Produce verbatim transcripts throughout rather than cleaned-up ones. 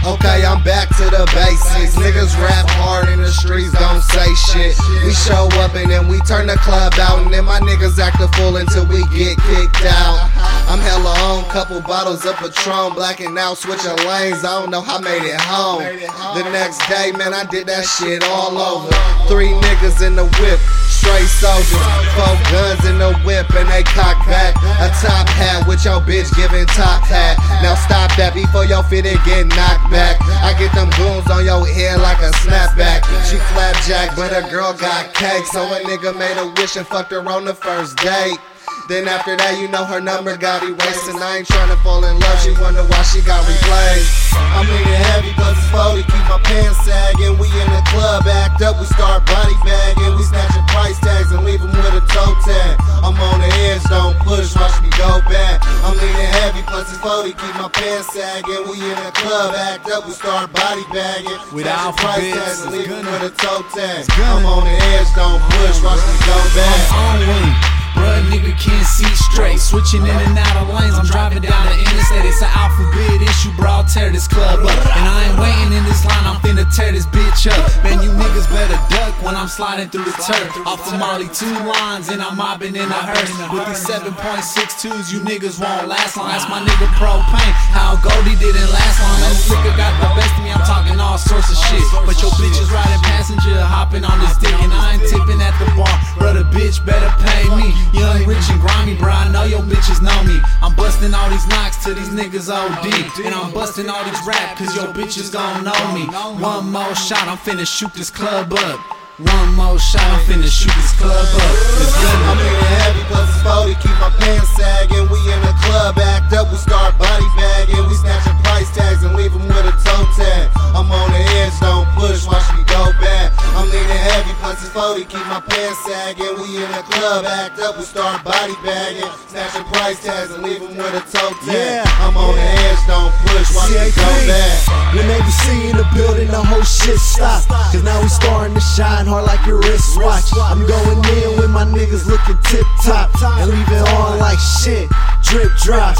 Okay, I'm back to the basics. Niggas rap hard in the streets, don't say shit. We show up and then we turn the club out, and then my niggas act a fool until we get kicked out. I'm hella on, couple bottles of Patron, blacking out, switching lanes. I don't know how I made it home. The next day, man, I did that shit all over. Three niggas in the whip, straight soldiers. Four guns in the whip and they cock back. A top hat with your bitch giving top hat. Now stop that before your fitted get knocked back. I get them goons on your head like a snapback. She flapjack, but a girl got cake, so a nigga made a wish and fucked her on the first date. Then after that, you know her number got erased, and I ain't tryna fall in love, she wonder why she got replaced. I'm leaning heavy plus it's forty, keep my pants sagging. We in the club, act up, we start body bagging. We snatching price tags and leave them with a toe tag. I'm on the edge, don't push, watch me go back. I'm leaning heavy plus it's forty, keep my pants sagging. We in the club, act up, we start body bagging. Without price bids, tags and leave them with a toe tag. I'm on the edge, don't push, watch me go back. I'm on one. Bruh, nigga can't see straight. Switching in and out of lanes, I'm driving down the interstate. It's an alphabet issue, bro, I'll tear this club up. And I ain't waiting in this line, I'm finna tear this bitch up. Man, you niggas better duck when I'm sliding through the turf. Off the Molly, two lines, and I'm mobbing in a hearse. With these seven point six twos, you niggas won't last long. That's my nigga Propane, how Goldie didn't last long. And this nigga got the best of me, I'm talking all sorts of shit. But your bitch is riding passenger, hopping on this dick. And I ain't tipping at the bar, brother, bitch better pay me. Young, rich, and grimy, bro, I know your bitches know me. I'm busting all these knocks till these niggas O D. And I'm busting all these rap cause your bitches gon' know me. One more shot, I'm finna shoot this club up. One more shot, I'm finna shoot this club up. I'm leaning heavy plus it's forty, keep my pants sagging. We in the club, act up, we start body bagging. We snatching price tags and leave them with a toe tag. I'm on the edge, don't push, watch me go back. I'm leaning heavy plus it's forty, keep my pants sagging. We in the club, act up, we start body bagging. Snatching price tags and leave them with a toe tag. I'm on the edge, don't push, watch me go back. When they be seeing the building, the whole shit stop. Cause now we starting to shine hard like your wristwatch. I'm going in with my niggas looking tip top and leave it on like shit, drip drop.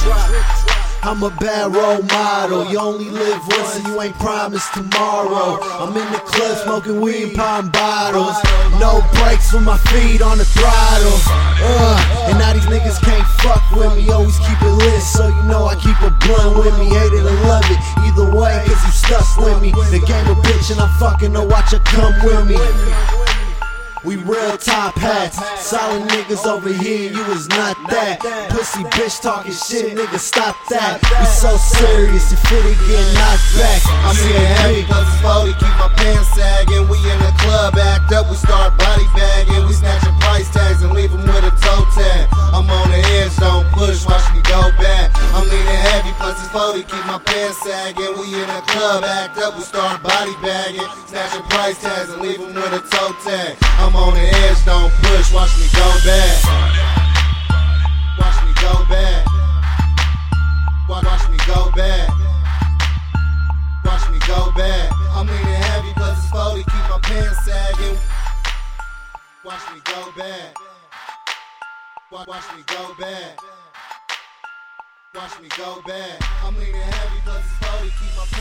I'm a bad role model. You only live once and you ain't promised tomorrow. I'm in the club smoking weed and popping bottles. No brakes with my feet on the throttle. Uh, and now these niggas can't fuck with me. Always keep it lit, so you know I keep a blunt with me. Hate it or love it, either way, cause you stuck with me. The game a bitch and I'm fucking to watch her come with me. We real top hats, solid niggas over here, you is not that. Pussy bitch talking shit, nigga stop that. We so serious, if it get knocked back. I'm leaning heavy plus it's forty, keep my pants sagging. We in the club, act up, we start body bagging. We snatching price tags and leave them with a toe tag. I'm on the edge, don't push, watch me go back. I'm leaning heavy plus it's forty, keep my pants sagging. We in the club, act up, we start body bagging. Snatching price tags and leave them with a toe tag. I'm on the edge, don't push, watch me go back. Watch me go back. Watch me go back. Watch me go back. I'm leaning heavy plus it's forty, keep my pants sagging. Watch me go back. Watch me go back. Watch me go back. I'm leaning heavy plus it's forty, keep my pants